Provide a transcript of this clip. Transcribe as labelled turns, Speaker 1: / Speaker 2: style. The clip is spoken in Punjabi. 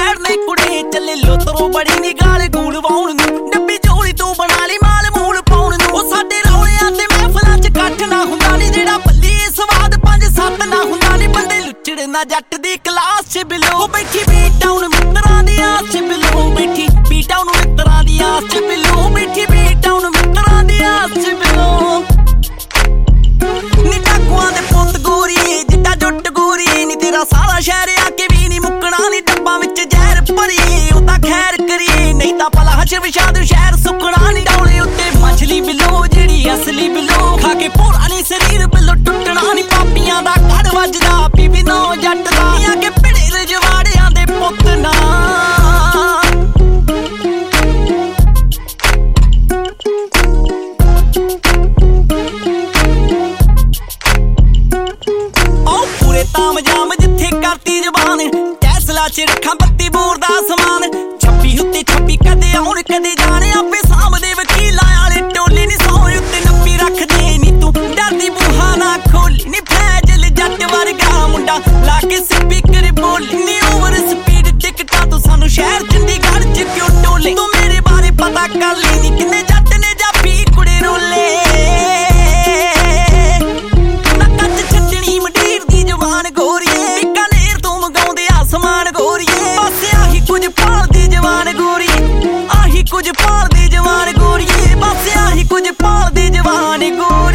Speaker 1: ਸਾਈਡ ਨੇ ਕੁੜੇ ਚੱਲੇ ਲੋਤਰੋ ਬੜੀ ਨੀ ਗਾਲ ਗੂਲ ਵਾਉਣ ਨੂੰ ਡੱਬੀ ਝੋਲੀ ਤੂੰ ਬਣਾ ਲਈ ਮਾਲ ਮੂਲ ਪਾਉਣ ਨੂੰ ਉਹ ਸਾਡੇ ਰੌਲਿਆਂ ਤੇ ਮਹਿਫਲਾਂ 'ਚ ਇਕੱਠ ਨਾ ਹੁੰਦਾ ਨੀ ਜਿਹੜਾ ਬੱਲੀ ਸਵਾਦ 5-7 ਨਾ ਹੁੰਦਾ ਨੀ ਬੰਦੇ ਲੁੱਚੜ ਨਾ ਜੱਟ ਦੀ ਕਲਾਸ 'ਚ ਬਿਲੋ ਬੈਠੀ ਬੀ ਟਾਊਨ ਮਿੱਤਰਾਂ ਦੀ ਆਸ 'ਚ ਬਿਲੋ ਬੈਠੀ ਬੀ ਟਾਊਨ ਮਿੱਤਰਾਂ ਦੀ ਆਸ 'ਚ ਬਿਲੋ ਬੈਠੀ ਬੀ ਟਾਊਨ ਮਿੱਤਰਾਂ ਦੀ ਆਸ 'ਚ ਬਿਲੋ ਨੀ ਟਾਕੂਆਂ ਦੇ ਪੁੱਤ ਗੋਰੀ ਜਿੱਡਾ ਜੁੱਟ ਗੋਰੀ ਨੀ ਤੇਰਾ ਸਾਰਾ ਸ਼ਹਿਰ ਆ ਕੇ ਵੀ ਨੀ ਮੁੱਕਣਾ ਨੀ ਡੱਬਾਂ ਵਿੱਚ ਜ਼ਹਿਰ ਭਰੀ ਉਹ ਤਾਂ ਖੈਰ ਕਰੀ ਨਹੀਂ ਤਾਂ ਭਲਾ ਹਸ਼ਰ ਵਿਸ਼ਾਦ ਸ਼ਹਿਰ ਸੁੱਕਣਾ ਨੀ ਡੌਲੇ ਉੱਤੇ ਮਛਲੀ ਬਿਲੋ ਜਿਹੜੀ ਅਸਲੀ ਬਿਲੋ ਖਾ ਕੇ ਭੋਰਾ ਨੀ ਸਰੀਰ ਬਿਲੋ ਟੁੱਟਣਾ ਨੀ ਪਾਪੀਆਂ ਦਾ ਘੜ ਵੱਜਦਾ ਪੀਵੀ ਨੋ ਜੱਟ ਦਾ ਆ ਕੇ ਭਿੜੇ ਰਜਵਾੜਿਆਂ ਦੇ ਪੁੱਤ ਨਾ ਤਾਮ ਜਾਮ ਜਿੱਥੇ ਕਰਤੀ ਜ਼ਬਾਨ ਟੈਸਲਾ 'ਚ ਰੱਖਾਂ 32 ਬੋਰ ਦਾ ਸਮਾਨ ਛੱਪੀ ਉੱਤੇ ਛੱਪੀ ਕਦੇ ਆਉਣ ਕਦੇ ਜਾਣ ਆਪੇ ਸਾਹਮਣੇ ਵਕੀਲਾਂ ਵਾਲੇ ਟੋਲੇ ਨੀ ਸੌਂ ਉੱਤੇ ਨੱਪੀ ਰੱਖਦੇ ਨੀ ਤੂੰ ਡਰਦੀ ਬੂਹਾ ਨਾ ਖੋਲੀ ਨੀ ਫੈਜਲ ਜੱਟ ਵਰਗਾ ਮੁੰਡਾ ਲਾ ਕੇ ਸਪੀਕਰ ਬੋਲੀ ਨੀ ਓਵਰ ਸਪੀਡ ਟਿਕਟਾਂ ਤੋਂ ਸਾਨੂੰ ਸ਼ਹਿਰ ਚੰਡੀਗੜ੍ਹ 'ਚ ਕਿਉਂ ਟੋਲੇ ਤੂੰ ਮੇਰੇ ਬਾਰੇ ਪਤਾ ਕਰ ਲਈ ਨੀ ਕਿੰਨੇ ਜੱਟ ਨੇ ਜਾਪੀ ਕੁੜੇ ਰੋਲੇ ਗੋਰੀਏ ਕਨੇਰ ਤੂੰ ਮਗਾਉਂਦੇ ਆਸਮਾਨ ਗੋਰੀਏ ਬਸ ਆਹੀ ਕੁਝ ਭਾਲਦੀ ਜਵਾਨ ਗੋਰੀ ਆਹੀ ਕੁਝ ਭਾਲਦੀ ਜਵਾਨ ਗੋਰੀਏ ਬਸ ਆਹੀ ਕੁਝ ਭਾਲਦੀ ਜਵਾਨ ਗੋਰੀ